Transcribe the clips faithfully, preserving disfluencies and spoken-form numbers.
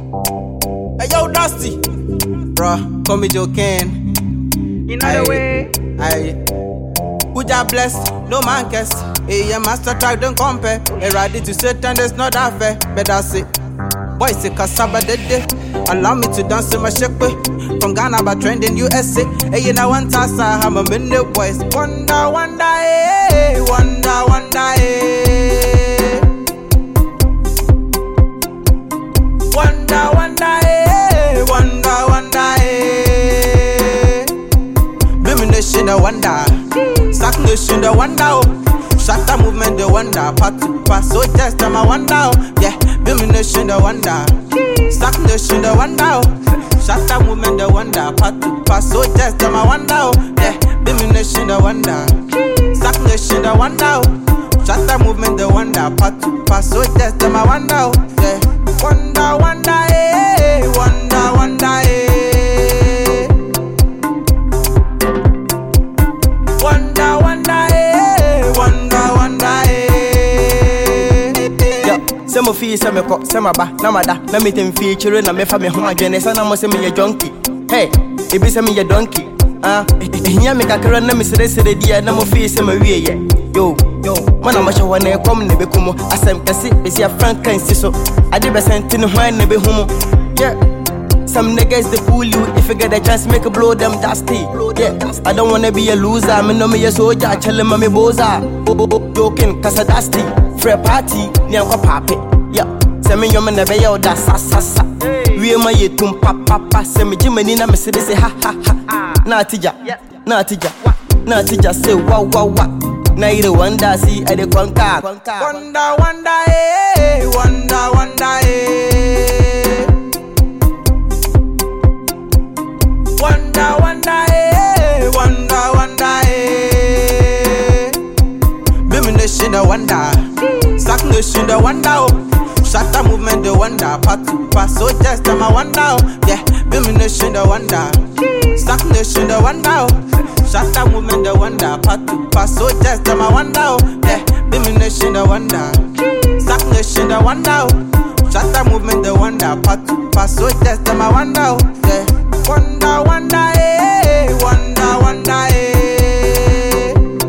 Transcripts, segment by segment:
Hey yo, Dusty, bruh, call me joking. You know the way. Aye. Uja bless, no man curse. Hey, yeah, master track don't compare. Hey, ready to Satan, there's not that fair. But that's it. Boy, say cassava dede. Allow me to dance in my shekwe. From Ghana, but trend in U S A. Hey, you know one tassa, I'm a minute boys. Wonder, wonder, hey, wonder, wonder, hey. Wonder, wonder, hey, wonder, wonder, hey. Blooming nation, the wonder. Sack nation, the wonder. Shatter movement, the wonder. Part to pass, so just I'm a wonder. Yeah, blooming nation, the wonder. Sack nation, the wonder. Shatter movement, the wonder. Part to pass, so just I'm a wonder. Yeah, blooming nation, the wonder. Sack nation, the wonder. Shatter movement, the wonder. Part to pass, so just I'm a wonder. Yeah, wonder, wonder, eh, wonder, wonder, eh. Wonder, wonder, eh, wonder, wonder, eh. Yeah, some of you say me co, some ba, na mada, na me tem feature na me fa me ho adwene say na mo say me a junkie. Hey, e be say me a donkey. Ah, ehia me kakra na me sere sere dia na mo fi say me wie ye. Yo, yo, man am sure when e come ne be kumo, asem kese be see a frank kan si so. Ade be senti no hwan ne be humo. Yeah. Some niggas they fool you if you get a chance make a blow them dusty. Yeah, I don't wanna be a loser. Me know me a soldier, chillin' me boza. Oh, oh, oh, joking, cause I dusty. Free party, ni anko papi. Yeah, say me young never yo da sa sa sa. We am ye tum pa pa pa. Say me Jimmy na me say say ha ha ha. Na tija, na tija, na tija say wow wow wow. Na ire wonder see I dey conquer. Wonder, wonder, eh, wonder, wonder, eh. Wonder, wonder, eh, wonder, wonder, eh. Blooming nation, the wonder. Sack nation, the wonder. Shatter movement, the wonder. Part to pass, so just I'm a wonder. Yeah, blooming nation, the wonder. Sack nation, the wonder. Shatter movement, the wonder. Part to pass, so just I'm a wonder. Yeah, blooming nation, the wonder. Sack nation, the wonder. Shatter movement, the wonder. Part to pass, so just I'm a wonder. Yeah. Wonder, wonder, eh, wonder, wonder, eh.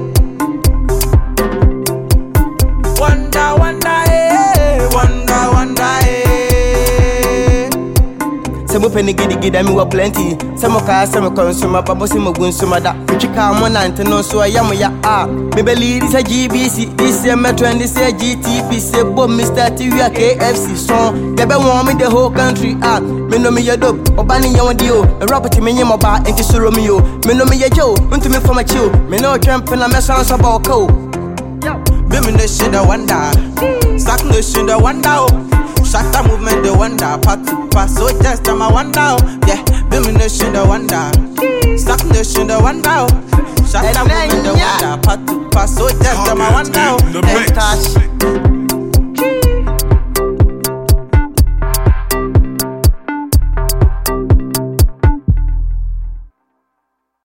Wonder, wonder, eh, wonder, wonder, eh. Some penny giddy giddy me wa plenty. Some car some consumer but some gunsumer that which come on and no so I am ya ah. Me believe this a G B C, this a Metro and this a G T P. Say Bob Mister T V a K F C song. They be want me the whole country ah. Me know me ya dope, Obani ya dio. A rapper to me ya moba and to Romeo. Me know me ya Joe, unto me from a chill. Me know champ and a mess on about co. Blooming nation, the wonder. Sack nation, the wonder. Shatter movement, the wonder. Part to pass, so just I'm a wonder. Yeah, blooming nation, the wonder. Sack nation, the wonder. Shatter movement, the wonder. Part to pass, so just I'm a wonder. The mix.